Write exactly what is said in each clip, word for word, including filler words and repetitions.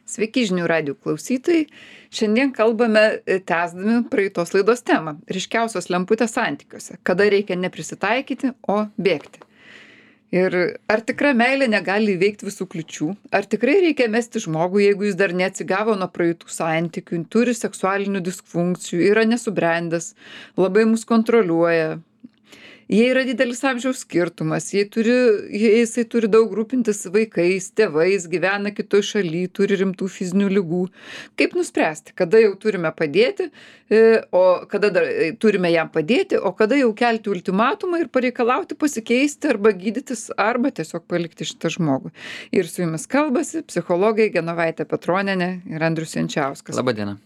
Sveiki žinių radijo klausytojai. Šiandien kalbame e, tęsdami praeitos laidos temą. Ryškiausios lemputės santykiuose. Kada reikia neprisitaikyti, o bėgti. Ir ar tikra meilė negali įveikti visų kliučių? Ar tikrai reikia mesti žmogų, jeigu jis dar neatsigavo nuo praeitų santykių, turi seksualinių disfunkcijų, yra nesubrendęs, labai mus kontroliuoja? Jei yra didelis amžiaus skirtumas, jei, turi, jei jisai turi daug rūpintis vaikais, tėvais, gyvena kitoj šaly, turi rimtų fizinių ligų. Kaip nuspręsti, kada jau turime padėti, o kada dar turime jam padėti, o kada jau kelti ultimatumą ir pareikalauti pasikeisti arba gydytis, arba tiesiog palikti šitą žmogų. Ir su jumis kalbasi psichologai Genovaitė Petronienė ir Andrius Jančiauskas. Labą dieną.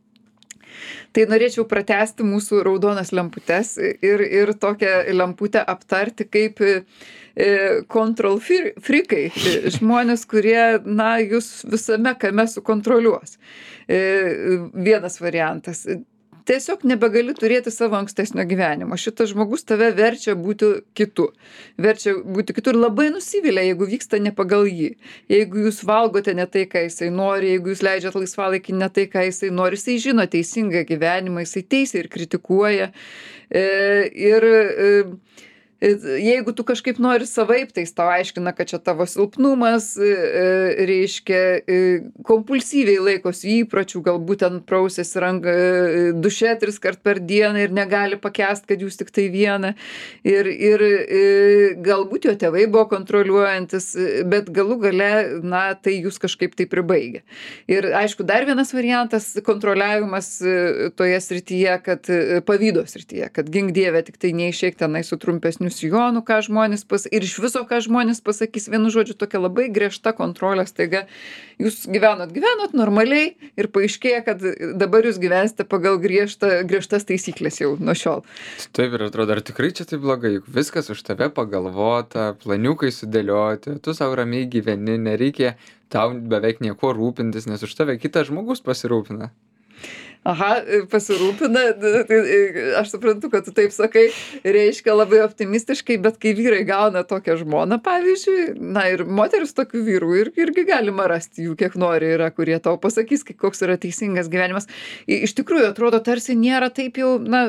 Tai norėčiau pratęsti mūsų raudonas lemputes ir, ir tokią lemputę aptarti kaip e, control freakai, žmonės, kurie, na, jūs visame kame sukontroliuos. E, vienas variantas. Tiesiog nebegali turėti savo ankstesnio gyvenimo. Šitas žmogus tave verčia būti kitu. Verčia būti kitu ir labai nusivilia, jeigu vyksta ne pagal jį. Jeigu jūs valgote ne tai, ką jisai nori, jeigu jūs leidžiat laisvalaikį ne tai, ką jisai nori, jisai žino teisingą gyvenimą, jisai teisia ir kritikuoja. E, ir e, Jeigu tu kažkaip nori savaip, tai jis tau aiškina, kad čia tavo silpnumas, reiškia, kompulsyviai laikosi įpročių, galbūt ten prausėsi ranką duše tris kart per dieną ir negali pakęst, kad jūs tik tai viena. Ir, ir galbūt jo tėvai buvo kontroliuojantis, bet galų gale, na, tai jūs kažkaip tai pribaigia. Ir aišku, dar vienas variantas kontroliavimas toje srityje, kad pavydo srityje, kad gink dieve tik tai neišeik tenai su trumpesniu sijonų, ką žmonės pas... ir iš viso, ką žmonės pasakys, vienu žodžiu, tokia labai griežta kontrolė, staiga jūs gyvenot, gyvenot normaliai ir paaiškėja, kad dabar jūs gyvensite pagal griežta, griežtas taisyklės jau nuo šiol. Taip ir atrodo, ar tikrai čia taip blogai, juk viskas už tave pagalvota, planiukai sudėlioti, tu savo ramiai gyveni, nereikia tau beveik nieko rūpintis, nes už tave kitas žmogus pasirūpina. Aha, pasirūpina, aš suprantu, kad tu taip sakai, reiškia labai optimistiškai, bet kai vyrai gauna tokią žmoną, pavyzdžiui, na ir moteris tokių vyrų ir, irgi galima rasti, jų kiek nori yra, kurie tau pasakys, koks yra teisingas gyvenimas. Iš tikrųjų, atrodo, tarsi nėra taip jau, na,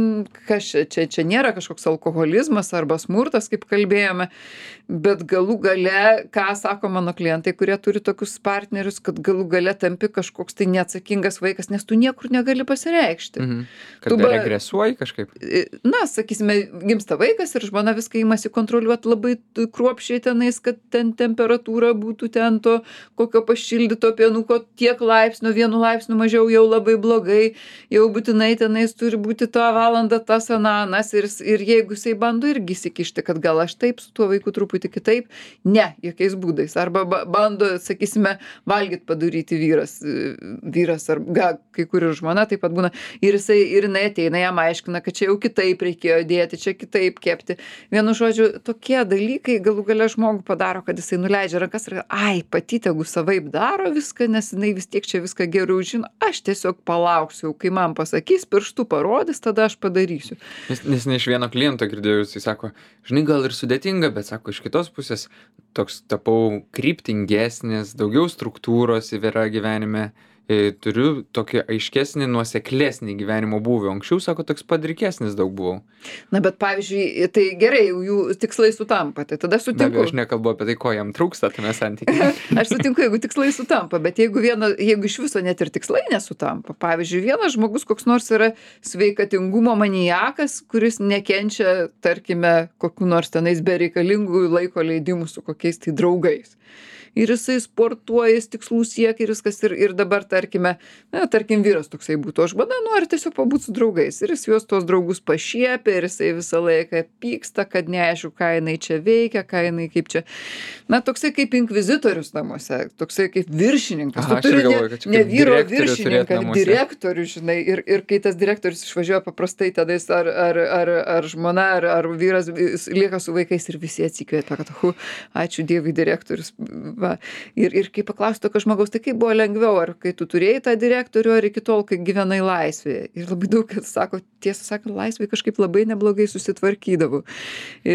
kas čia, čia, čia nėra kažkoks alkoholizmas arba smurtas, kaip kalbėjome, bet galų gale, ką sako mano klientai, kurie turi tokius partnerius, kad galų gale tampi kažkoks tai neatsakingas vaikas, nes tu niekur negali pasireikšti. Mhm. Kad ba... regresuoji kažkaip? Na, sakysime, gimsta vaikas ir žmona viską imasi kontroliuoti labai kruopščiai tenais, kad ten temperatūra būtų ten to kokio pašildyto pienuko tiek laipsnių, vienu laipsniu mažiau jau labai blogai, jau būtinai tenais turi būti tą valandą tas ananas ir, ir jeigu jisai bando irgi įsikišti, kad gal aš taip su tuo vaiku truputį kitaip, ne, jokiais būdais. Arba bando, sakysime, valgyt padaryti vyras, vyras ar ga, kai kur ir žmona taip pat būna, ir jisai, ir jinai ateina, jam aiškina, kad čia jau kitaip reikėjo dėti, čia kitaip kepti. Vienu žodžiu, tokie dalykai galų gale žmogų padaro, kad jisai nuleidžia rankas ir, ai, pati tegu savaip daro viską, nes jinai vis tiek čia viską geriau žino, aš tiesiog palauksiu, kai man pasakys, pirštų parodys, tada aš padarysiu. Nes, nes ne iš vieno kliento girdėjau, jisai sako, žinai, gal ir sudėtinga, bet sako, iš kitos pusės toks tapau kryptingesnis, daugiau struktūros yra gyvenime. Turiu tokį aiškesnį, nuoseklesnį gyvenimo būvį. Anksčiau, sako, toks padrikesnis daug buvau. Na, bet pavyzdžiui, tai gerai, jų tikslai sutampa, tai tada sutinku. Na, aš nekalbu apie tai, ko jam trūksta tame santykyje. Aš sutinku, jeigu tikslai sutampa, bet jeigu, viena, jeigu iš viso net ir tikslai nesutampa, pavyzdžiui, vienas žmogus koks nors yra sveikatingumo maniakas, kuris nekenčia, tarkime, kokių nors tenais bereikalingų laiko leidimų su kokiais tai draugais. Ir jisai sportuoja, jis tikslų siekia ir viskas. Ir, ir dabar, tarkime, na, tarkim, vyras toksai būtų, o žmona nori tiesiog pabūti su draugais. Ir jis juos tos draugus pašiepia ir jisai visą laiką pyksta, kad neaišku, ką jinai čia veikia, ką jinai kaip čia. Na, toksai kaip inkvizitorius namuose, toksai kaip viršininkas. Aha, tu turi galvoju, ne, ne vyro viršininką, direktorių, žinai. Ir, ir kai tas direktorius išvažiuoja paprastai tadais, ar, ar, ar, ar žmona, ar, ar vyras lieka su vaikais ir visi atsikvėpia, kad, hu, ačiū Dievui, direktorius. Va. Ir, ir kai paklausiu tokio žmogaus, tai kaip buvo lengviau, ar kai tu turėjai tą direktorių, ar iki tol, kai gyvenai laisvėje. Ir labai daug, sako, tiesą sakant, laisvėje kažkaip labai neblogai susitvarkydavau.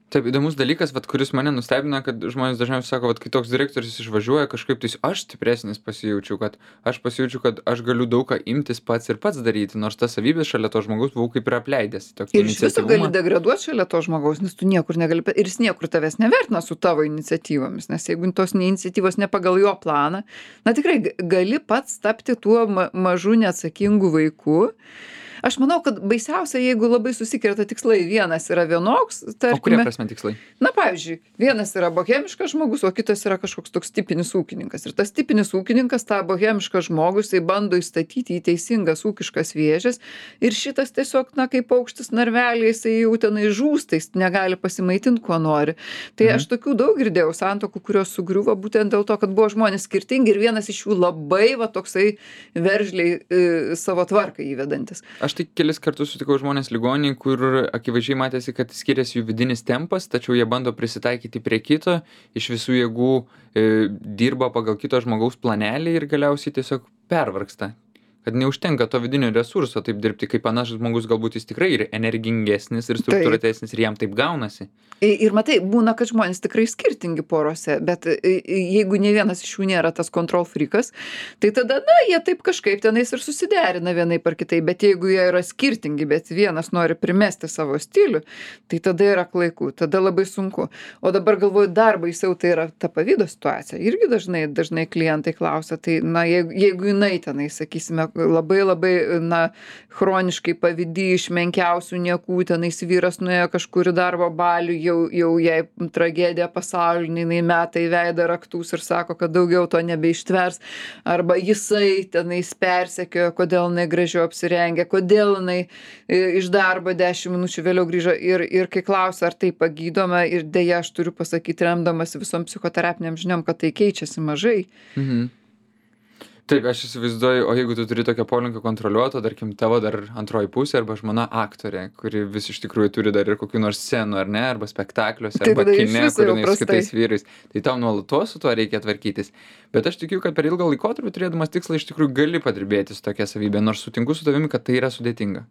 Taip, įdomus dalykas, vat, kuris mane nustebina, kad žmonės dažniausiai sako, vat, kai toks direktorius išvažiuoja, kažkaip tai aš stipresnis pasijaučiu, kad aš pasijaučiu, kad aš galiu daug ką imtis pats ir pats daryti, nors tas savybės šalia to žmogaus buvau kaip ir apleidęs. Ir iš viso gali degraduoti šalia to žmogaus, nes tu niekur negali, ir jis niekur tavęs nevertina su tavo iniciatyvomis, nes jeigu tos iniciatyvos ne pagal jo planą, na tikrai gali pats tapti tuo ma mažu neatsakingu vaiku. Aš manau, kad baisiausia, jeigu labai susikerta tikslai. Vienas yra vienoks, tarkime. O kurie prasme tikslai? Na, pavyzdžiui, vienas yra bohemiškas žmogus, o kitas yra kažkoks toks tipinis ūkininkas. Ir tas tipinis ūkininkas, tą bohemišką žmogų, jisai bando įstatyti į teisingas ūkiškas vėžes. Ir šitas tiesiog, na, kaip paukštis narveliai, jisai jau tenai žūsta, jis negali pasimaitinti, kuo nori. Tai mhm. aš tokių daug girdėjau santokų, kurios sugriuvo būtent dėl to, kad buvo žmonės skirtingi ir vienas iš jų labai va toksai veržliai e, savo tvarką įvedantis. Aš tai kelis kartus sutikau žmonės ligoninėj, kur akivaizdžiai matėsi, kad skiriasi jų vidinis tempas, tačiau jie bando prisitaikyti prie kito, iš visų jėgų e, dirba pagal kito žmogaus planelį ir galiausiai tiesiog pervargsta. Kad neužtenka to vidinio resurso taip dirbti, kaip panašus žmogus galbūt jis tikrai ir energingesnis ir struktūruotesnis ir jam taip gaunasi. Ir matai, būna, kad žmonės tikrai skirtingi porose, bet jeigu ne vienas iš jų nėra tas control freakas, tai tada, na, jie taip kažkaip tenais ir susiderina vienaip ar kitaip, bet jeigu jie yra skirtingi, bet vienas nori primesti savo stilių, tai tada yra klaiku, tada labai sunku. O dabar galvoju, dar baisiau tai yra ta pavydo situacija. Irgi dažnai, dažnai klientai klausia, tai, na, jeigu, jeigu jinai tenai, sakysime, labai labai, na, chroniškai pavydi iš menkiausių niekų, tenais vyras nuėjo kažkur į darbo balių, jau, jau jai tragedija pasaulinė, jinai meta į veidą raktus ir sako, kad daugiau to nebeištvers, arba jisai tenais persekiojo, kodėl jinai gražiau apsirengė, kodėl jinai iš darbo dešimt minučių vėliau grįžo ir, ir kai klausia, ar tai pagydoma, ir dėja aš turiu pasakyti, remdamas visom psichoterapiniam žiniom, kad tai keičiasi mažai. Mhm. Taip, aš įsivaizduoju, o jeigu tu turi tokią polinkį kontroliuoto, tarkim, tavo dar antroji pusė arba žmona aktorė, kuri vis iš tikrųjų turi dar ir kokių nors scenų, ar ne, arba spektakliuose, tai arba kine, kur jinai su prastai. kitais vyrais, tai tau nuolatos su tuo reikia tvarkytis. Bet aš tikiu, kad per ilgą laikotarpį turėdamas tikslą iš tikrųjų gali padirbėti su tokia savybė, nors sutinku su tavimi, kad tai yra sudėtinga.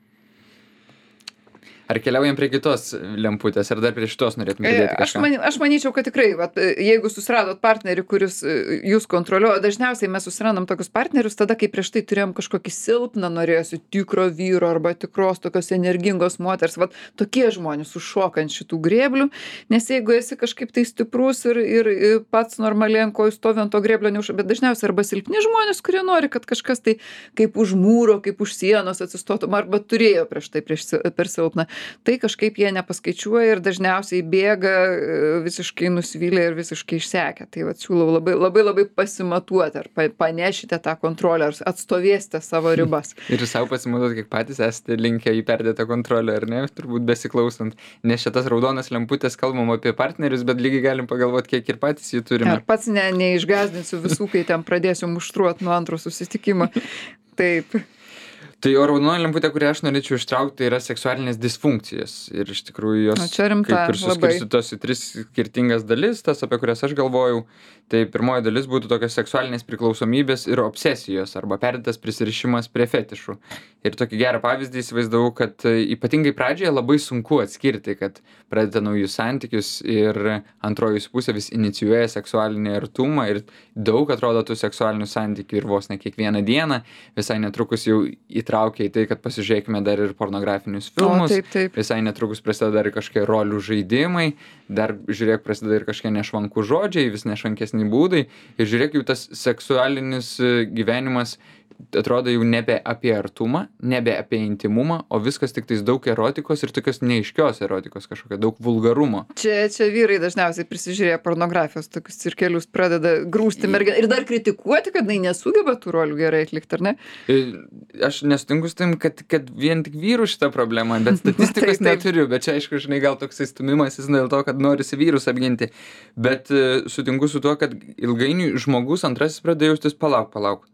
Ar keliaujam prie kitos lemputės, ar dar prie šitos norėtum pridėti kažką? Aš, many, aš manyčiau, kad tikrai, vat, jeigu susiradot partnerį, kuris jūs kontroliuoja, dažniausiai mes susirandam tokius partnerius tada, kai prieš tai turėjom kažkokį silpną, norėjosi tikro vyro arba tikros tokios energingos moters. Vat, tokie žmonės užšoka ant šitų grėblių, nes jeigu esi kažkaip tai stiprus ir, ir pats normaliai ant kojų stovi ant to grėblio neužšoka, bet dažniausiai arba silpni žmonės, kurie nori, kad kažkas tai kaip už mūro, kaip už sienos atsistotum, arba turėjo prieš tai prieš, per silpną. Tai kažkaip jie nepaskaičiuoja ir dažniausiai bėga visiškai nusivylę ir visiškai išsekę. Tai vat siūlau labai labai, labai pasimatuoti, ar panešite tą kontrolę, ar atstovėsite savo ribas. Ir savo pasimatuoti, kiek patys esate linkę į perdėtą kontrolę, ar ne, turbūt besiklausant. Nes šitas raudonas lemputės kalbam apie partnerius, bet lygiai galim pagalvoti, kiek ir patys jų turime. Ar pats ne, neišgazdinsiu visų, kai ten pradėsiu muštruoti nuo antro susitikimo. Taip. Tai o raudona lemputė, kurią aš norėčiau ištraukti, yra seksualinės disfunkcijos. Ir iš tikrųjų jos rimta, kaip ir suskirstytos į tris skirtingas dalis, tas, apie kurias aš galvojau. Tai pirmoji dalis būtų tokios seksualinės priklausomybės ir obsesijos arba perdėtas prisirišimas prie fetišų. Ir tokį gerą pavyzdį įsivaizdavau, kad ypatingai pradžioje labai sunku atskirti, kad pradeda naujus santykius ir antroji pusė vis inicijuoja seksualinį artumą ir daug atrodo tų seksualinių santykių ir vos ne kiekvieną dieną, visai netrukus jau įtraukia į tai, kad pasižiūrėkime dar ir pornografinius filmus, o, taip, taip. Visai netrukus prasideda dar kažkokie rolių žaidimai, dar žiūrėk prasideda ir kažkokie nešvankų žodžiai, vis nešvankesni būdai ir žiūrėk jau tas seksualinis gyvenimas atrodo jau nebe apie artumą, nebe apie intimumą, o viskas tik tais daug erotikos ir tokios neaiškios erotikos, kažkokio daug vulgarumo. Čia, čia vyrai dažniausiai prisižiūrėję pornografijos tokius cirkelius pradeda grūsti merginą ir dar kritikuoti, kad jinai nesugeba tų rolių gerai atlikti, ar ne? Aš nesutinku su tim, kad, kad vien tik vyrų šita problema, bet statistikos taip, neturiu, bet čia aišku, žinai, gal toks įstumimas jis dėl to, kad norisi vyrus apginti, bet uh, sutinku su tuo, kad ilgainiui žmogus antrasis pradeda jaustis palauk, palauk.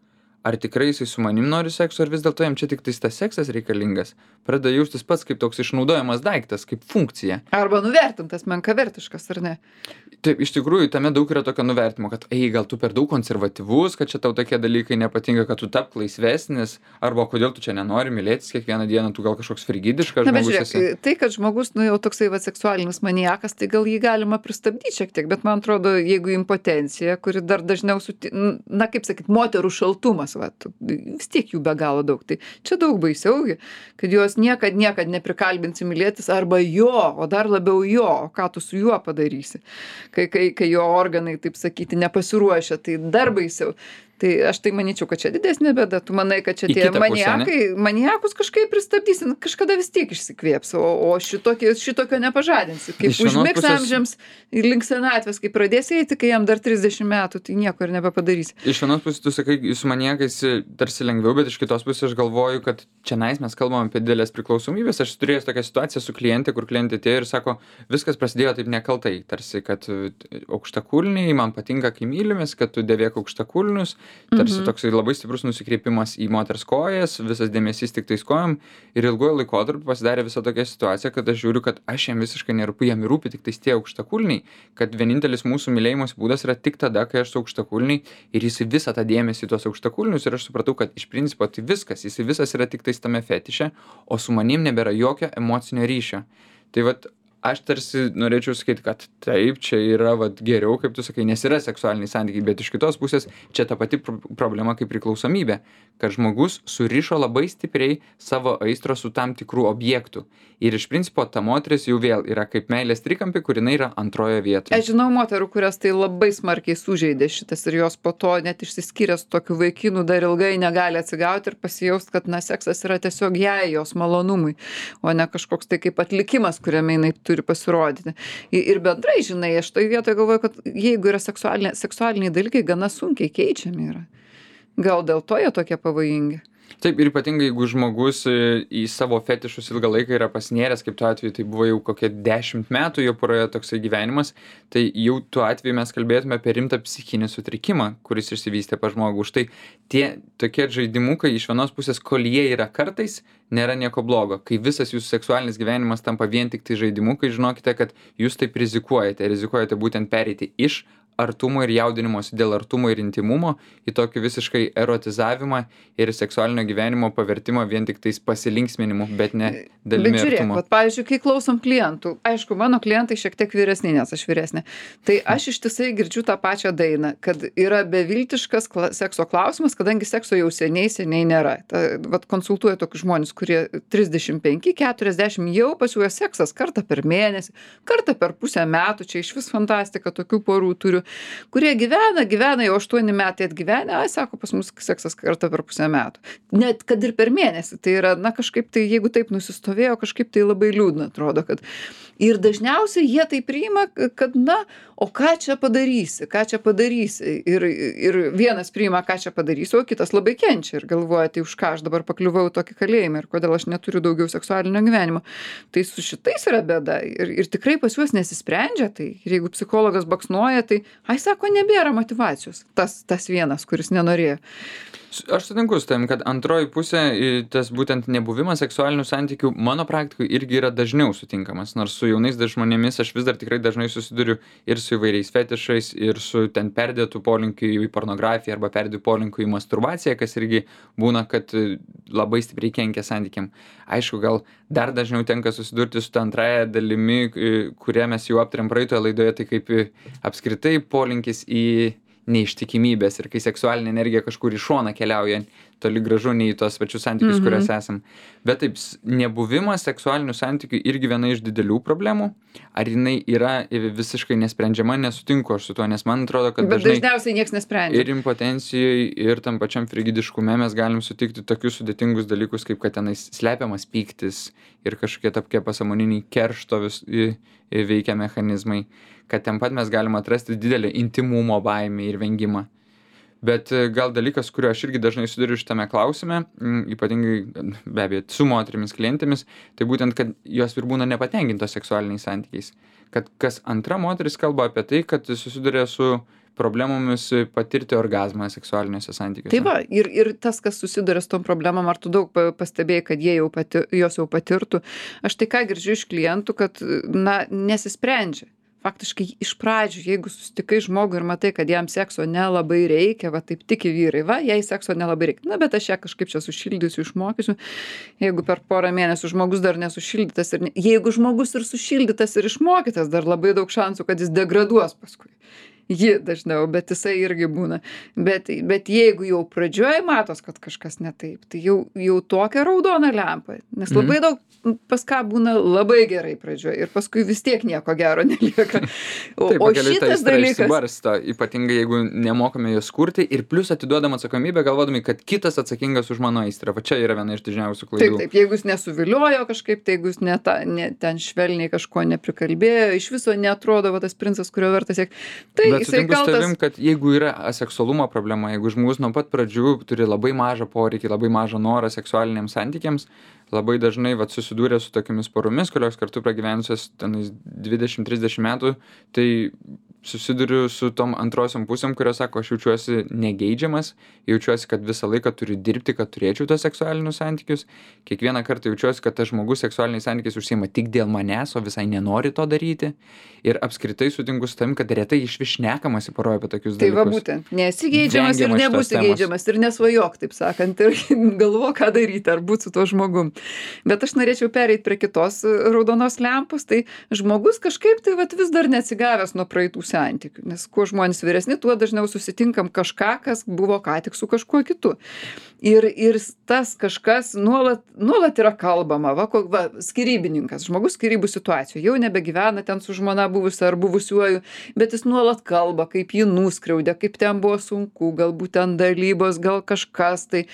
ar tikrai jisai su manim nori sekso, ar vis dėlto jam čia tik tais tas seksas reikalingas. Pradeda jaustis pats kaip toks išnaudojamas daiktas, kaip funkcija. Arba nuvertintas, menkavertiškas, ar ne? Taip, iš tikrųjų, tame daug yra tokio nuvertimo, kad, ei, gal tu per daug konservatyvus, kad čia tau tokie dalykai nepatinka, kad tu tapk laisvesnis, arba kodėl tu čia nenori mylėtis kiekvieną dieną, tu gal kažkoks frigidiškas Na, bet žmogus žiūrėk, esi. tai, kad žmogus, nu, jau toksai va, seksualinis maniakas, tai gal jį galima pristabdyti šiek tiek, bet man atrodo, jeigu impotencija, kuri dar dažniau, suti... na, kaip sakyt, moterų šaltumas, va, tu- vis tiek jų be galo daug, tai čia daug baisiau, kad jos niekad, niekad neprikalbinsi mylėtis, arba jo, o dar labiau jo, o ką tu su juo padarysi, kai, kai, kai jo organai, taip sakyti, nepasiruošia, tai dar baisiau. Tai aš tai manyčiau, kad čia didesnė bėda. Tu manai, kad čia Į tie kitą pusę, maniakai, maniakus kažkaip pristabdysi, nu, kažkada vis tiek išsikvėps, o, o šitokio, šitokio nepažadinsi. Kaip Iš vienos užmigs pusės- amžiams ir link senatvės, kai pradėsi eiti, kai jam dar trisdešimt metų, tai nieko ir nebepadarysi. Iš vienos pusės tu sakai, su maniakais tarsi lengviau, bet iš kitos pusės aš galvoju, kad čia nais mes kalbam apie didelės priklausomybės. Aš turėjęs tokią situaciją su klientė, kur klientė atėjo ir sako, viskas prasidėjo taip nekaltai, tarsi, kad aukštakulniai, man patinka, kai mylimės, kad tu dėvėk aukštakulnius, tarsi Mhm. toksai labai stiprus nusikreipimas į moters kojas, visas dėmesys tik tais kojom ir ilguoju laikotarpiu pasidarė visa tokia situacija, kad aš žiūriu, kad aš jam visiškai nerūpiu, jam rūpi tik tais tie aukštakulniai, kad vienintelis mūsų mylėjimos būdas yra tik tada, kai aš su aukštakulniai ir jis visą tą dėmesį į tuos aukštakulnius ir aš supratau, kad iš principo tai viskas, jis visas yra tik tais tame fetiše, o su manim nebėra jokio emocinio ryšio. Tai vat aš tarsi norėčiau sakyti, kad taip, čia yra vat, geriau, kaip tu sakai, nes yra seksualiniai santykiai, bet iš kitos pusės čia ta pati pro- problema kaip priklausomybė, kad žmogus surišo labai stipriai savo aistrą su tam tikrų objektų. Ir iš principo ta moteris jau vėl yra kaip meilės trikampė, kur jinai yra antroje vietoje. Aš žinau moterų, kurias tai labai smarkiai sužeidė šitas ir jos po to net išsiskyrė su tokiu vaikinu dar ilgai negali atsigauti ir pasijaust, kad na seksas yra tiesiog jai, jos malonumui, o ne kažkoks tai kaip atlikimas, kuriame jinai turi pasirodyti. I- Ir bendrai, žinai, aš toj vietoje galvoju, kad jeigu yra seksualiniai, seksualiniai dalykai, gana sunkiai keičiami yra. Gal dėl to jie tokie pavojingi? Taip, ir ypatingai, jeigu žmogus e, į savo fetišus ilgą laiką yra pasinėręs, kaip tuo atveju tai buvo jau kokie dešimt metų jo poroje toksai gyvenimas, tai jau tuo atveju mes kalbėtume apie rimtą psichinį sutrikimą, kuris išsivystė pas žmogų. Už tai tie tokie žaidimukai iš vienos pusės, kol jie yra kartais, nėra nieko blogo. Kai visas jūsų seksualinis gyvenimas tampa vien tik tai žaidimukai, žinokite, kad jūs taip rizikuojate. Rizikuojate būtent pereiti iš artumo ir jaudinimosi dėl artumo ir intimumo į tokį visiškai erotizavimą ir seksualinio gyvenimo pavertimą vien tik tais pasilinksminimu, bet ne dalimi Bet žiūrėk, artumo. vat, pavyzdžiui, kai klausom klientų, aišku, mano klientai šiek tiek vyresni, nes aš vyresnė, tai aš ištisai girdžiu tą pačią dainą, kad yra beviltiškas kla sekso klausimas, kadangi sekso jau seniai, seniai nėra. Ta, vat, konsultuoja tokius žmonės, kurie trisdešimt penki keturiasdešimt jau pas juos seksas kartą per mėnesį, kartą per pusę metų, čia iš vis fantastika, tokių porų turiu, kurie gyvena, gyvena jau aštuoni metai atgyvenę, ai, sako, pas mus seksas kartą per pusę metų. Net kad ir per mėnesį, tai yra, na, kažkaip tai, jeigu taip nusistovėjo, kažkaip tai labai liūdna atrodo, kad ir dažniausiai jie tai priima, kad, na, o ką čia padarysi, ką čia padarysi. Ir, ir vienas priima, ką čia padarysi, o kitas labai kenčia ir galvoja, tai už ką aš dabar pakliuvau į tokį kalėjimą ir kodėl aš neturiu daugiau seksualinio gyvenimo. Tai su šitais yra bėda ir, ir tikrai pas juos nesisprendžia, tai ir jeigu psichologas baksnuoja, tai, ai, sako, nebėra motyvacijos. Tas, tas vienas, kuris nenorėjo. Aš sutinku su tavim, kad antroji pusė, i, tas būtent nebuvimas seksualinių santykių, mano praktikoje irgi yra dažniau sutinkamas. Nors su jaunais dar žmonėmis aš vis dar tikrai dažnai susiduriu ir su įvairiais fetišais, ir su ten perdėtų polinkiu į pornografiją arba perdėtų polinkiu į masturbaciją, kas irgi būna, kad e, labai stipriai kenkia santykiam. Aišku, gal dar dažniau tenka susidurti su ta antraja dalimi, e, kurią mes jau aptarėm praeitoje laidoje, tai kaip e, apskritai polinkis į neištikimybės ir kai seksualinė energija kažkur į šoną keliauja, toli gražu nei į tos pačius santykius, Mhm. kuriuose esam. Bet taip, s- nebuvimas seksualinių santykių irgi viena iš didelių problemų. Ar jinai yra visiškai nesprendžiama, nesutinku aš su tuo, nes man atrodo, kad Bet dažnai dažniausiai niekas nesprendžia. ir impotencijai, ir tam pačiam frigidiškume mes galim sutikti tokius sudėtingus dalykus, kaip kad tenais slepiamas pyktis ir kažkokie tokie pasąmoniniai keršto vis, į, į veikia mechanizmai, kad ten pat mes galim atrasti didelę intimumo baimę ir vengimą. Bet e, gal dalykas, kuriuo aš irgi dažnai suduriu šitame klausime, m, ypatingai be abejo su moterimis klientėmis, tai būtent, kad jos ir būna nepatenkintos seksualiniais santykiais. Kad kas antra moteris kalba apie tai, kad susiduria su problemomis patirti orgazmą seksualiniuose santykiuose. Tai va, ir, ir tas, kas susiduria su tom problemom, ar tu daug pa- pastebėjai, kad jie jau pati, jos jau patirtų. Aš tai ką girdžiu iš klientų, kad, na, nesisprendžia. Faktiškai iš pradžių, jeigu susitikai žmogų ir matai, kad jam sekso nelabai reikia, va taip tiki vyrai, va, jai sekso nelabai reikia. Na, bet aš ją kažkaip čia sušildysiu, išmokysiu. Jeigu per porą mėnesių žmogus dar nesušildytas ir ne... jeigu žmogus ir sušildytas ir išmokytas, dar labai daug šansų, kad jis degraduos paskui. Ji dažniau, bet jisai irgi būna. Bet, bet jeigu jau pradžioje matos, kad kažkas ne taip, tai jau, jau tokia raudona lempa. Nes labai daug pas ką būna labai gerai pradžioje ir paskui vis tiek nieko gero nelieka. O, Taip, o pakeliui ta šitas aistra dalykas... išsibarsto, ypatingai jeigu nemokame jos kurti ir plus atiduodam atsakomybę, galvodami, kad kitas atsakingas už mano aistrą. Va čia yra viena iš didžiausių klaidų. Taip, taip, jeigu jis nesuviliojo kažkaip, tai jeigu jis ne ta, ne, ten švelniai kažko neprikalbėjo, iš viso neatrodo va, tas princas, kurio vertas siekti. Tai Bet jisai sutinku su kaltas... tavim, kad jeigu yra aseksualumo problema, jeigu žmogus nuo pat pradžių turi labai mažą poreikį, labai mažą norą seksualiniams santykiams, labai dažnai vat, susidūrė su tokiamis poromis, kurios kartu pragyvenusios tenais dvidešimt trisdešimt metų, tai susiduriu su tom antrosiom pusėm, kurios sako, aš jaučiuosi negeidžiamas, jaučiuosi, kad visą laiką turiu dirbti, kad turėčiau tos seksualinius santykius. Kiekvieną kartą jaučiuosi, kad tas žmogus seksualiniais santykiais užsiima tik dėl manęs, o visai nenori to daryti. Ir apskritai sutinku su tavim, kad retai išvis šnekamasi poroje apie tokius Tai dalykus. va būtent, nesi geidžiamas ir Vengiama šitos nebūsi temos. geidžiamas ir nesvajok, taip sakant, ir galvo, ką daryti, ar būti su tuo žmogum. Bet aš norėčiau pereiti prie kitos raudonos lempos, tai žmogus kažkaip tai vat, vis dar neatsigavęs nuo praeitų santykių, nes kuo žmonės vyresni, tuo dažniau susitinkam kažką, kas buvo ką tik su kažkuo kitu. Ir, ir tas kažkas nuolat, nuolat yra kalbama, va, ko, va, skirybininkas, žmogus skyrybų situacijoje, jau nebegyvena ten su žmona buvusi ar buvusiuoju, bet jis nuolat kalba, kaip jį nuskriaudė, kaip ten buvo sunku, galbūt ten dalybos, gal kažkas tai.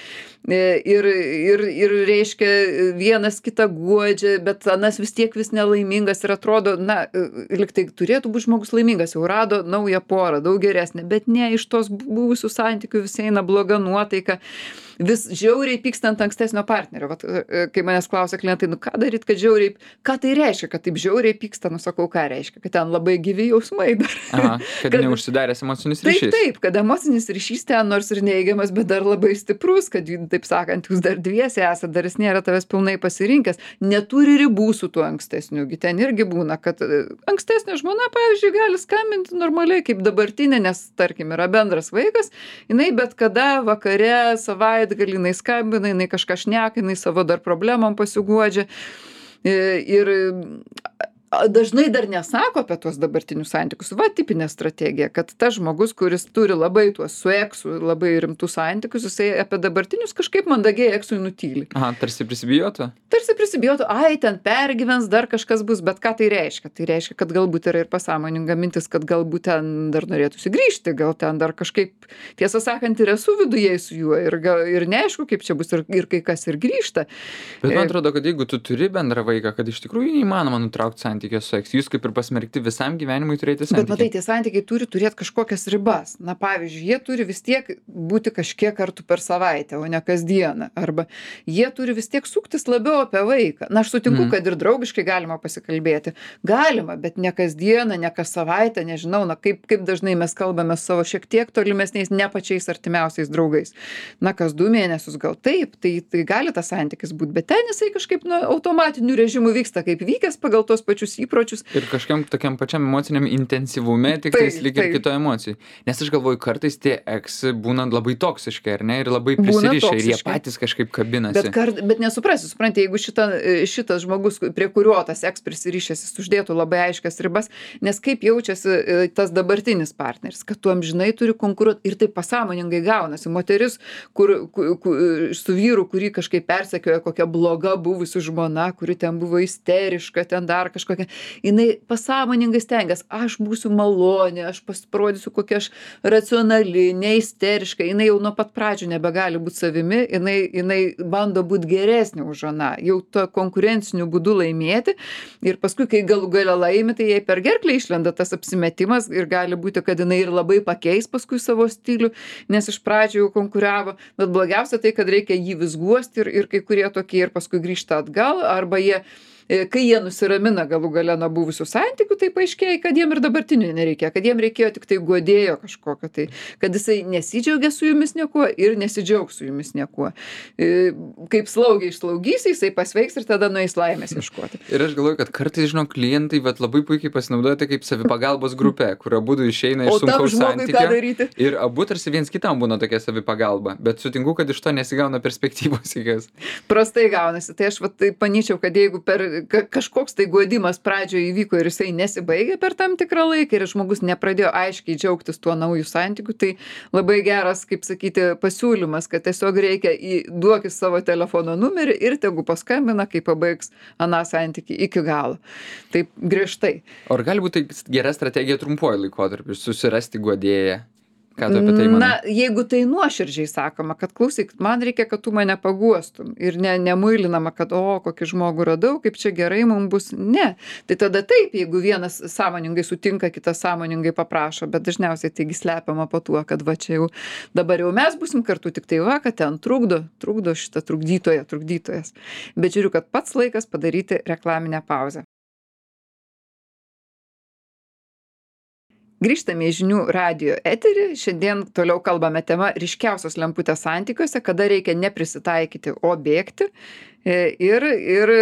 Ir, ir, ir reiškia, vienas kitą guodžia, bet anas vis tiek vis nelaimingas ir atrodo, na, liktai turėtų būti žmogus laimingas, jau rado naują porą, daug geresnę, bet ne, iš tos buvusių santykių vis eina bloga nuotaika. Vis žiauriai pykstant ankstesnio partnerio. Vat, kai manęs klausia klientai, nu ką daryt, kad žiauriai, ką tai reiškia, kad taip žiauriai pyksta, nu sakau, ką reiškia, kad ten labai gyvi jausmai dar. Aha, kad, kad neužsidaręs emocinis ryšys. Taip, taip, kad emocinis ryšys ten nors ir neigiamas, bet dar labai stiprus, kad, taip sakant, jūs dar dviese esate, dar jis nėra tavęs pilnai pasirinkęs, neturi ribų su tuo ankstesniu. Ten irgi būna, kad ankstesnė žmona, pavyzdžiui, gali skambinti normaliai kaip dabartinė, nes, tarkim, yra bendras vaikas, jinai bet kada vakare, savaitę gal jinai skambina, jinai kažką šneka, jinai savo dar problemom pasiguodžia. Ir dažnai dar nesako apie tuos dabartinius santykius. Va, tipinė strategija, kad tas žmogus, kuris turi labai tuos su eksu, labai rimtus santykius, jisai apie dabartinius kažkaip mandagiai eksui nutyli. Aha, tarsi prisibijotų? Tarsi prisibijotų, ai, ten pergyvens, dar kažkas bus, bet ką tai reiškia? Tai reiškia, kad galbūt yra ir pasąmoninga mintis, kad galbūt ten dar norėtųsi grįžti, gal ten dar kažkaip, tiesą sakant, ir esu viduje su juo ir, gal, ir neaišku, kaip čia bus ir, ir kai kas ir grįžta. Bet man atrodo, kad jeigu tu turi bendrą vaiką, kad iš tikrųjų neįmanoma nutraukti santykių su eks. Jūs kaip ir pasmerkti visam gyvenimui turėti santykių. Bet matai, tie santykiai turi turėti kažkokias ribas. Na, pavyzdžiui, jie turi vis tiek būti kažkiek kartų per savaitę, o ne kasdieną. Arba jie turi vis tiek suktis labiau apie vaiką. Na, aš sutinku, mm. kad ir draugiškai galima pasikalbėti. Galima, bet ne kasdieną, ne kas savaitę, nežinau, na, kaip, kaip dažnai mes kalbame savo šiek tiek tolimesniais, ne pačiais artimiausiais draugais. Na, kas du mėnesius gal taip, tai, tai gali tas santykis būti, bet ten jisai kažkaip nu, automatiniu režimu vyksta kaip vykęs pagal tos pačius įpročius. Ir kažkiam tokiam pačiam emociniam intensyvume, tik tai lyg ir kito emocijų. Nes aš galvoju, kartais tie eks būna labai toksiški, ar ne, ir labai prisirišę, ir jie patys kažkaip kabinasi. Bet, kart, bet nesuprasi, supranti, jeigu šita, šitas žmogus, prie kurio tas eks prisirišęs, jis uždėtų labai aiškias ribas, nes kaip jaučiasi tas dabartinis partneris, kad tu amžinai turi konkuruoti ir taip pasąmoningai gaunasi. Moteris, kur, kur, kur, su vyru, kurį kažkaip persekioja kokia bloga buvusi žmona, kuri ten buvo isteriška, ten dar kažkokia, jinai pasąmoningai stengiasi, aš būsiu malonė, aš pasirodysiu kokia aš racionali, neisteriška, jinai jau nuo pat pradžių nebegali būti savimi, jinai, jinai bando būti geresnė už aną, jau to konkurenciniu būdu laimėti ir paskui, kai galų gale laimi, tai jai per gerklę išlenda tas apsimetimas ir gali būti, kad jinai ir labai pakeis paskui savo stilių, nes iš pradžių jau konkuravo, bet blogiausia tai, kad reikia jį vis guosti ir, ir kai kurie tokie ir paskui grįžta atgal, arba jie e, kai jie nusiramina galų gale nuo buvusių santykių, tai paaiškėja, kad jiem ir dabartinių nereikia, kad jiem reikėjo tik tai guodėjo kažkokio, tai kad jisai nesidžiaugia su jumis niekuo ir nesidžiaugs su jumis niekuo. E, kaip slaugiai išslaugys, jisai pasveiks ir tada nueis laimės ieškoti. Ir aš galvoju, kad kartais, žinau, klientai vat, labai puikiai pasinaudoja tai kaip savipagalbos grupė, kur abudu išeina iš sunkaus santykio. Ir abu tarsi viens kitam būna tokia savipagalba, bet sutinku, kad iš to nesigauna perspektyvos įgas. Prastai gaunasi. Tai aš vat, tai panyčiau, kad jeigu per ka, kažkoks tai guodimas pradžioje įvyko ir jisai nesibaigė per tam tikrą laiką ir žmogus nepradėjo aiškiai džiaugtis tuo naujų santykių, tai labai geras, kaip sakyti, pasiūlymas, kad tiesiog reikia įduokis savo telefono numerį ir tegu paskambina, kai pabaigs aną santykį iki galo. Taip griežtai. O ar gali būti tai gera strategija trumpuoju laikotarpiu, susirasti guodėją? Ką tu apie tai manai? Na, jeigu tai nuoširdžiai sakoma, kad klausyk, man reikia, kad tu mane paguostum ir ne, nemuilinama, kad o, kokį žmogų radau, kaip čia gerai mums bus. Ne. Tai tada taip, jeigu vienas sąmoningai sutinka, kitas sąmoningai paprašo, bet dažniausiai taigi slepiama po tuo, kad va čia jau dabar jau mes busim kartu, tik tai va, kad ten trukdo, trukdo šitą trukdytoją, trukdytojas. Bet žiūriu, kad pats laikas padaryti reklaminę pauzę. Grįžtame į žinių radijo eterį. Šiandien toliau kalbame tema ryškiausios lemputės santykiuose, kada reikia neprisitaikyti, o bėgti. Ir, ir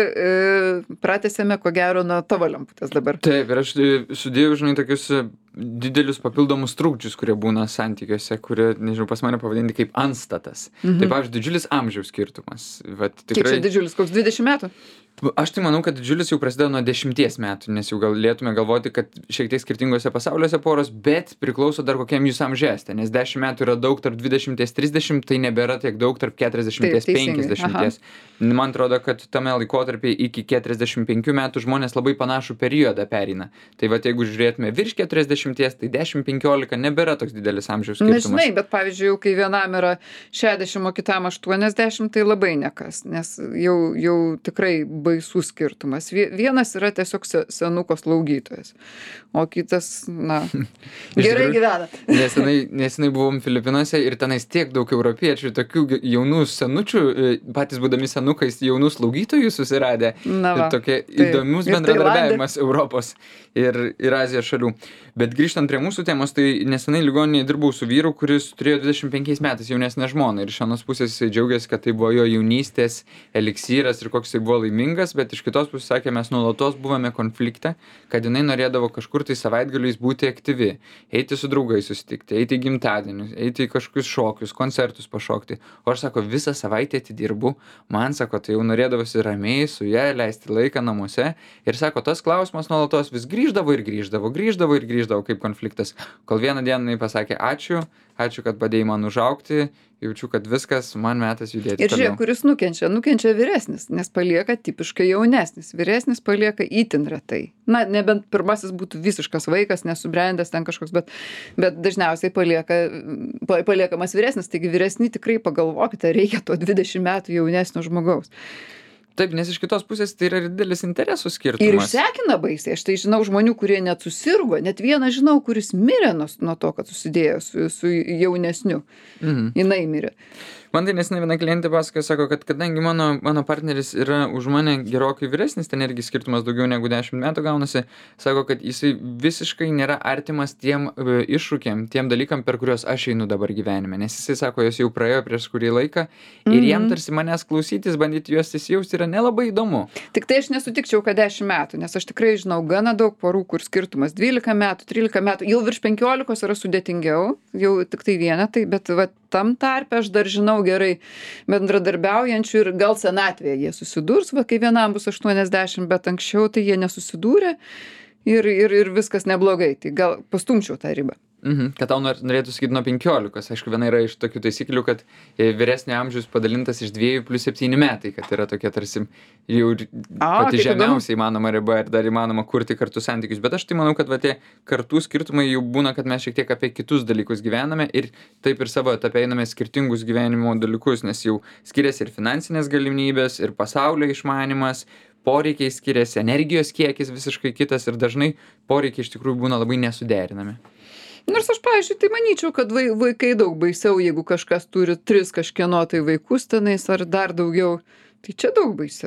pratęsėme, ko gero, nuo tavo lemputės dabar. Taip, ir aš sudėjau, žinai, tokius didelius papildomus trukdžius, kurie būna santykiuose, kurie, nežinau, pas mane pavadinti kaip antstatas. Mhm. Tai, pavyzdžiui, didžiulis amžiaus skirtumas. Vat, tikrai... Kiek čia didžiulis, koks dvidešimt metų? Aš tai manau, kad didžiulis jau prasideda nuo dešimties metų, nes jau galėtume galvoti, kad šiek tiek skirtingose pasauliuose poros, bet priklauso dar kokiam jūs amžėste, nes dešimt metų yra daug tarp dvidešimties trisdešimt, tai nebėra tiek daug tarp keturiasdešimties penkiasdešimties. Man atrodo, kad tame laikotarpyje iki keturiasdešimt penkių metų žmonės labai panašų periodą pereina. Tai va, jeigu žiūrėtume virš keturiasdešimties, tai dešimt penkiolika nebėra toks didelis amžiaus skirtumas. Nežinai, bet pavyzdžiui, jau kai vienam yra šešiasdešimt, o kitam aštuoniasdešimt, tai labai nekas, nes jau, jau tikrai baisus skirtumas. Vienas yra tiesiog senuko slaugytojas, o kitas, na, gerai gyvena. Nesenai, nesenai buvom Filipinuose ir tenais tiek daug europiečių, tokių jaunų senučių, patys būdami senukais jaunų slaugytojų susiradę. Na va, ir tokie tai, įdomus bendradarbiavimas Europos ir, ir Azijos šalių. Bet grįžtant prie mūsų temos, tai nesenai ligoninėje dirbau su vyru, kuris turėjo dvidešimt penkiais metais jaunesnę žmoną. Ir iš vienos pusės jisai džiaugiasi, kad tai buvo jo jaunystės eliksyras ir koks jisai buvo laimingas, bet iš kitos pusės sakė, mes nuolatos buvome konflikte, kad jinai norėdavo kažkur tai savaitgaliais būti aktyvi, eiti su draugais susitikti, eiti į gimtadienius, eiti į kažkokius šokius, koncertus pašokti. O aš sako, visą savaitę atidirbu, man sako, tai jau norėdavosi ramiai su ja leisti laiką namuose. Ir sako, tas klausimas nuolatos vis grįždavo ir grįždavo, grįždavo ir grįždavo kaip konfliktas. Kol vieną dieną jinai pasakė, ačiū, ačiū, kad padėjai man užaugti, jaučiu, kad viskas, man metas judėti. Ir žiūrėk, kuris nukenčia, nukenčia vyresnis, nes palieka tipiškai jaunesnis. Vyresnis palieka itin retai. Na, nebent pirmasis būtų visiškas vaikas, nesubrendęs ten kažkoks, bet, bet dažniausiai palieka, paliekamas vyresnis. Taigi vyresni tikrai pagalvokite, reikia to dvidešimt metų jaunesnio žmogaus. Taip, nes iš kitos pusės tai yra didelis interesų skirtumas. Ir išsekina baisiai. Aš tai žinau žmonių, kurie net susirgo. Net vieną žinau, kuris mirė nuo, nuo to, kad susidėjo su, su jaunesniu. Mhm. Jinai mirė. Man tai nesenai viena klientė pasakojo, sako, kad kadangi mano, mano partneris yra už mane gerokai vyresnis, ten irgi skirtumas daugiau negu dešimt metų gaunasi, sako, kad jisai visiškai nėra artimas tiem uh, iššūkiam, tiem dalykam, per kuriuos aš einu dabar gyvenime. Nes jisai sako, jos jau praėjo prieš kurį laiką ir mm-hmm. jam tarsi manęs klausytis, bandyti juos įsijausti yra nelabai įdomu. Tik tai aš nesutikčiau, kad dešimt metų, nes aš tikrai žinau gana daug porų, kur skirtumas dvylika metų, trylika metų, jau virš penkiolikos yra sudėtingiau, jau tik tai vienetai, bet va, tam tarpe aš dar žinau gerai bendradarbiaujančių ir gal senatvėje jie susidurs, va, kai vienam bus aštuoniasdešimt, bet anksčiau tai jie nesusidūrė ir, ir, ir viskas neblogai, tai gal pastumčiau tą ribą. Mhm, kad tau norėtų sakyti nuo penkiolikos. Aišku, viena yra iš tokių taisyklių, kad vyresnio amžius padalintas iš dviejų plus septyni metai, kad yra tokia tarsi jau A, pati žemiausiai įmanoma riba ir dar įmanoma kurti kartu santykius. Bet aš tai manau, kad va, tie kartų skirtumai jau būna, kad mes šiek tiek apie kitus dalykus gyvename ir taip ir savo etape einame skirtingus gyvenimo dalykus, nes jau skiriasi ir finansinės galimybės, ir pasaulio išmanimas, poreikiai skiriasi, energijos kiekis visiškai kitas ir dažnai poreikiai iš tikrųjų būna labai nesuderinami. Nors aš, pavyzdžiui, tai manyčiau, kad vai, vaikai daug baisiau, jeigu kažkas turi tris kažkieno tai vaikus tenais ar dar daugiau, tai čia daug baisiau.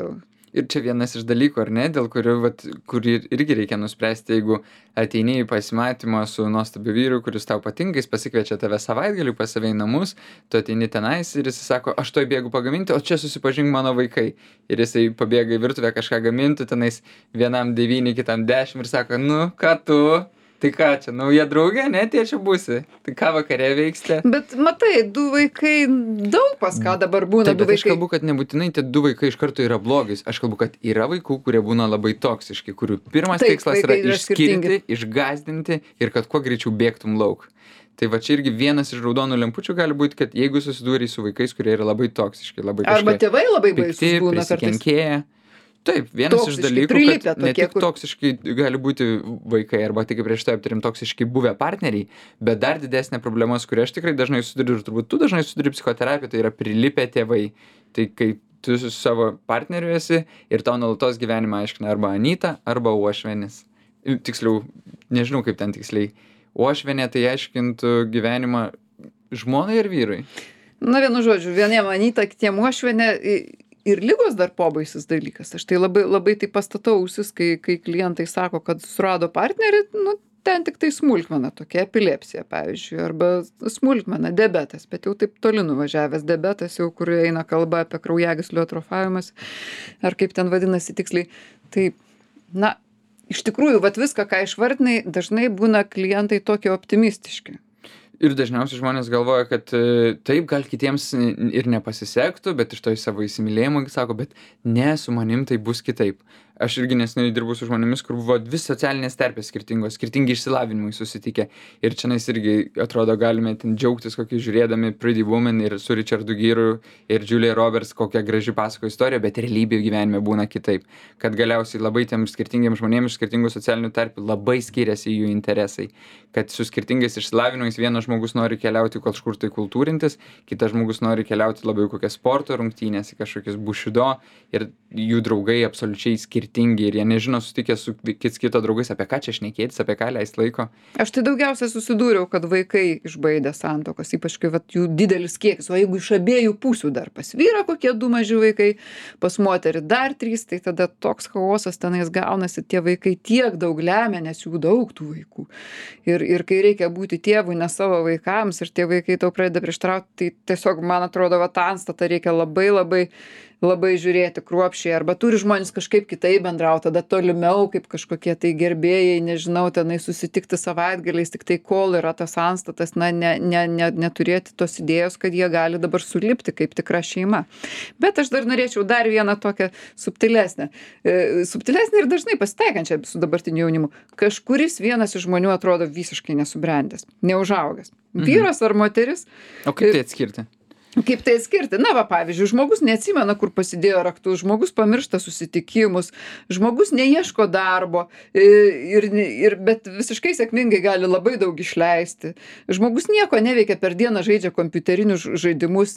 Ir čia vienas iš dalykų, ar ne, dėl kurių, vat, kurį irgi reikia nuspręsti, jeigu ateini į pasimatymą su nuostabiu vyru, kuris tau patinka, jis pasikviečia tave savaitgaliui pas save į namus, tu ateini tenais ir jis sako, aš toj bėgu pagaminti, o čia susipažink mano vaikai. Ir jisai pabėga į virtuvę kažką gaminti, tenais vienam devyni, kitam dešimt ir sako, nu, ką tu? Tai ką čia, nauja draugė, ne, tėčiu būsi. Tai ką vakare veiksite? Bet matai, du vaikai, daug pas ką dabar būna Taip, du bet aš vaikai. kalbu, kad nebūtinai tie du vaikai iš karto yra blogis. Aš kalbu, kad yra vaikų, kurie būna labai toksiški, kurių pirmas Taip, tikslas yra vaikai yra išskirti, skirtingi. išgąsdinti ir kad kuo greičiau bėgtum lauk. Tai va čia irgi vienas iš raudonų lempučių gali būti, kad jeigu susidūrei su vaikais, kurie yra labai toksiški, labai Arba kažkokie tėvai labai pikti, baisus būna kartais. prisikenkėję. Taip, vienas iš Toksiški, dalykų, prilipę kad ne tokie, tik kur- toksiški gali būti vaikai, arba tik prieš tai aptarim toksiški buvę partneriai, bet dar didesnė problema, su kuria aš tikrai dažnai susiduriu ir turbūt tu dažnai susiduri psichoterapijoje, tai yra prilipę tėvai. Tai kai tu su savo partneriu esi ir tau nuolatos gyvenimą aiškina arba Anyta, arba uošvienis. Tiksliau, nežinau kaip ten tiksliai. Uošvienė tai aiškintų gyvenimą žmonai ir vyrui. Na, vienu žodžiu, vieniem Anyta, kitiem uošvienė. Ir lygos dar pobaisis dalykas. Aš tai labai, labai tai pastatau ausis, kai, kai klientai sako, kad surado partnerį, nu, ten tik tai smulkmena, tokia epilepsija, pavyzdžiui, arba smulkmena, diabetas, bet jau taip toli nuvažiavęs diabetas, jau kur eina kalba apie kraujagyslių atrofavimas, ar kaip ten vadinasi tiksliai. Tai, na, iš tikrųjų, vat viską, ką išvardinai, dažnai būna klientai tokie optimistiški. Ir dažniausiai žmonės galvoja, kad e, taip, gal kitiems ir nepasisektų, bet iš to į savo įsimylėjimą sako, bet ne, su manim tai bus kitaip. Aš irgi neseniai dirbu su žmonėmis, kur buvo dvi socialinės terpės skirtingos, skirtingi išsilavinimai susitikę. Ir čianais irgi, atrodo, galime ten džiaugtis, kokį žiūrėdami Pretty Woman ir su Richardu Gyru ir Julia Roberts, kokia graži pasako istorija, bet realybėje gyvenime būna kitaip. Kad galiausiai labai tiem skirtingiems žmonėms iš skirtingų socialinių terpių labai skiriasi jų interesai. Kad su skirtingais išsilavinimais vienas žmogus nori keliauti kažkur tai kultūrintis, kitas žmogus nori keliauti labiau kokias sporto rungtynės, į kažkokius bušido ir jų draugai absoliučiai skirtingi ir jie nežino susitikę su kits kito draugais, apie ką čia šnekėtis, apie ką leist laiko. Aš tai daugiausia susidūriau, kad vaikai išbaidė santuokas, ypač kai vat, jų didelis kiekis, o jeigu iš abiejų pusių dar pas vyrą kokie du maži vaikai, pas moterį dar trys, tai tada toks chaosas tenais gaunasi, tie vaikai tiek daug lemia, nes jų daug tų vaikų. Ir, ir kai reikia būti tėvui, ne savo vaikams, ir tie vaikai tau pradeda prieštarauti, tai tiesiog, man atrodo, va, tą antstatą reikia labai labai labai žiūrėti kruopščiai, arba turi žmonės kažkaip kitaip bendrauti, tada tolimiau, kaip kažkokie tai gerbėjai, nežinau, tenai susitikti savaitgaliais, tik tai kol yra tas antstatas, na, ne, ne, ne, neturėti tos idėjos, kad jie gali dabar sulipti kaip tikra šeima. Bet aš dar norėčiau dar vieną tokią subtilesnę, e, subtilesnę ir dažnai pasitaikančią su dabartiniu jaunimu. Kažkuris vienas iš žmonių atrodo visiškai nesubrendęs, neužaugęs. Vyras ar moteris. O kaip tai atskirti? Kaip tai atskirti? Na, va, pavyzdžiui, žmogus neatsimena, kur pasidėjo raktus, žmogus pamiršta susitikimus, žmogus neieško darbo, ir, ir, bet visiškai sėkmingai gali labai daug išleisti. Žmogus nieko neveikia per dieną, žaidžia kompiuterinius žaidimus,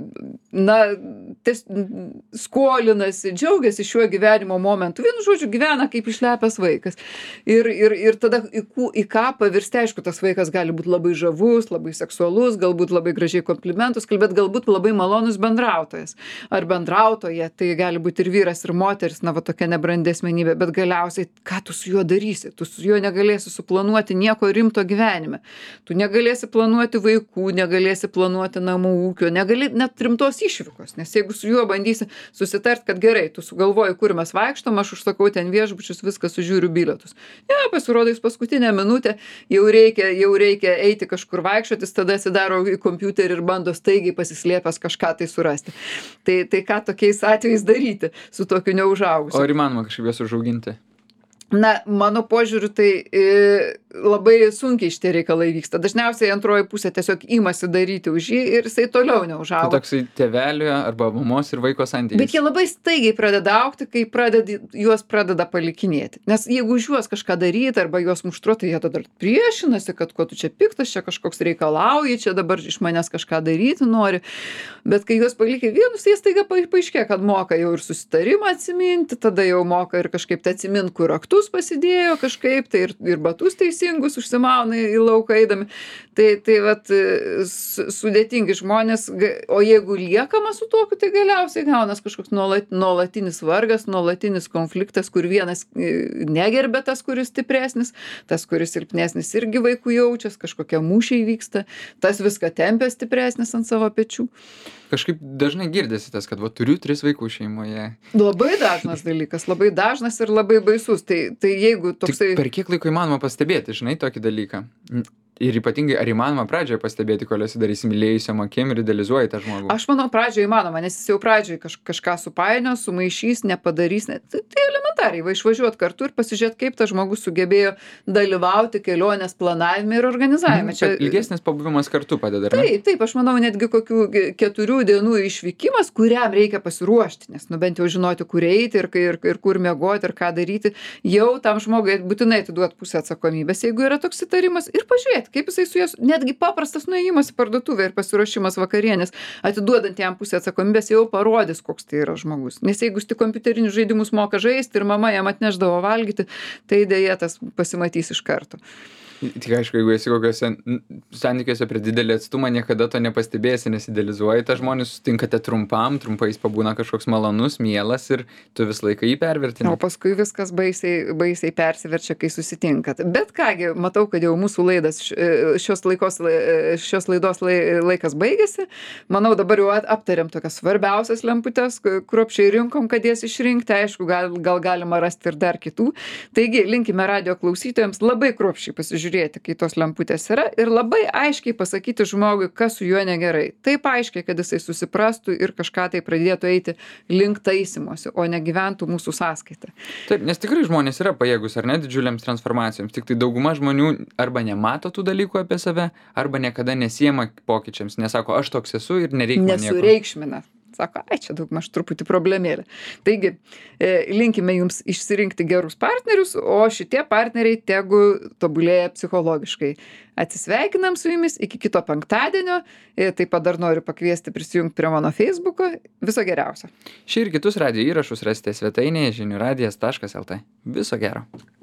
na, ties, skolinasi, džiaugiasi šiuo gyvenimo momentu. Vienu žodžiu, gyvena kaip išlepęs vaikas. Ir, ir, ir tada į, į ką pavirsti, aišku, tas vaikas gali būti labai žavus, labai seksualus, galbūt labai gražiai komplimentus kalbėt, galbūt labai malonus bendrautojas ar bendrautoja, tai gali būti ir vyras, ir moteris, na, va, tokia nebrandi asmenybė, bet galiausiai, ką tu su juo darysi? Tu su juo negalėsi suplanuoti nieko rimto gyvenime. Tu negalėsi planuoti vaikų, negalėsi planuoti namų ūkio, negali net rimtos išvykos, nes jeigu su juo bandysi susitart, kad gerai, tu sugalvoji, kur mes vaikštom, aš užsakau ten viešbučius, viską sužiūriu bilietus. Ne, pasirodo, jis paskutinę minutę jau reikia, jau reikia eiti kažkur vaikščiotis, tada atsidaro į kompiuterį ir bando staigiai pasislėpęs kažką tai surasti. Tai, tai ką tokiais atvejais daryti su tokiu neužaugusiu? O ar įmanoma kažkaip juos užauginti? Na, mano požiūriu, tai e, labai sunkiai šitie reikalai vyksta. Dažniausiai antroji pusė tiesiog imasi daryti už jį ir jisai toliau neužauga. Tai toksai tėvelio arba mamos ir vaiko santykis. Bet jie labai staigiai pradeda augti, kai pradedi, juos pradeda palikinėti. Nes jeigu už juos kažką daryti arba juos muštruoti, jie tada priešinasi, kad ko tu čia piktas, čia kažkoks reikalauji, čia dabar iš manęs kažką daryti nori. Bet kai juos palikia vienus, jie staiga paaiškėja, kad moka jau ir susitarimą atsiminti, tada jau moka ir kažkaip tai atsimint, kur raktus pasidėjo kažkaip, tai ir, ir batus taisyti. ambicingus užsimauna į lauką eidami. Tai, tai vat, sudėtingi žmonės, o jeigu liekama su tokiu, tai galiausiai gaunas kažkoks nuolat, nuolatinis vargas, nuolatinis konfliktas, kur vienas negerbė tas, kuris stipresnis, tas, kuris silpnesnis irgi vaikų jaučias, kažkokie mūšiai vyksta, tas viską tempia stipresnis ant savo pečių. Kažkaip dažnai girdėsi tas, kad va, turiu tris vaikų šeimoje. Labai dažnas dalykas, labai dažnas ir labai baisus. Tai, tai jeigu toksai... Tik per kiek laiko įmanoma pastebėti, žinai, tokį dalyką? Ir ypatingai, ar įmanoma pradžioje pastebėti, kol esi darysi mylėjusiam akim ir idealizuoji tą žmogų? Aš manau, pradžioje įmanoma, nes jis jau pradžioje kaž, kažką supainios, sumaišys, nepadarys. Ne, tai, tai elementariai, va išvažiuot kartu ir pasižiūrėti, kaip tas žmogus sugebėjo dalyvauti kelionės planavime ir organizavime. Mm, Čia ilgesnis pabuvimas kartu padeda. Taip, taip, aš manau, netgi kokių keturių dienų išvykimas, kuriam reikia pasiruošti, nes nu bent jau žinoti, kur eiti ir, ir, ir kur miegoti ir ką daryti, jau tam žmogui būtinai atiduot pusę atsakomybės, jeigu yra toks įtarimas, ir pažiūrėti, kaip jisai su jos, netgi paprastas nuėjimas į parduotuvę ir pasiruošimas vakarienės, atiduodant jam pusę atsakomybės, jau parodys, koks tai yra žmogus. Nes jeigu jis tik kompiuterinius žaidimus moka žaisti ir mama jam atneždavo valgyti, tai dėja tas pasimatys iš karto. Tik aišku, jeigu esi kokiuose santykiuose prie didelį atstumą, niekada to nepastebėsi, nes idealizuoji tą žmonės, sutinkate trumpam, trumpai jis pabūna kažkoks malonus, mielas ir tu vis laiką jį pervertini. O paskui viskas baisiai, baisiai persiverčia, kai susitinkat. Bet kągi, matau, kad jau mūsų laidas, šios, laikos, šios laidos laikas baigėsi. Manau, dabar jau aptarėm tokias svarbiausias lemputes, kruopščiai rinkom, kad jas išrinkti. Aišku, gal, gal galima rasti ir dar kitų. Taigi, linkime radijo klausytojams labai kruopščiai pasižiūrėti, kai tos lemputės yra, ir labai aiškiai pasakyti žmogui, kas su juo negerai. Taip aiškiai, kad jisai susiprastų ir kažką tai pradėtų eiti link taisymosi, o ne gyventų mūsų sąskaitą. Taip, nes tikrai žmonės yra pajėgus, ar ne, didžiuliams transformacijoms. Tik tai dauguma žmonių arba nemato tų dalykų apie save, arba niekada nesiema pokyčiams, nesako, aš toks esu ir nereikia man nieko. Nesureikšmina. Sako, ai, čia daugmaž truputį problemėlė. Taigi, e, linkime jums išsirinkti gerus partnerius, o šitie partneriai tegu tobulėja psichologiškai. Atsisveikinam su jumis iki kito penktadienio. E, taip pat dar noriu pakviesti prisijungti prie mano Facebooko. Viso geriausio. Šį ir kitus radijo įrašus rasite svetainėje žinių radijas taškas lt. Viso gero.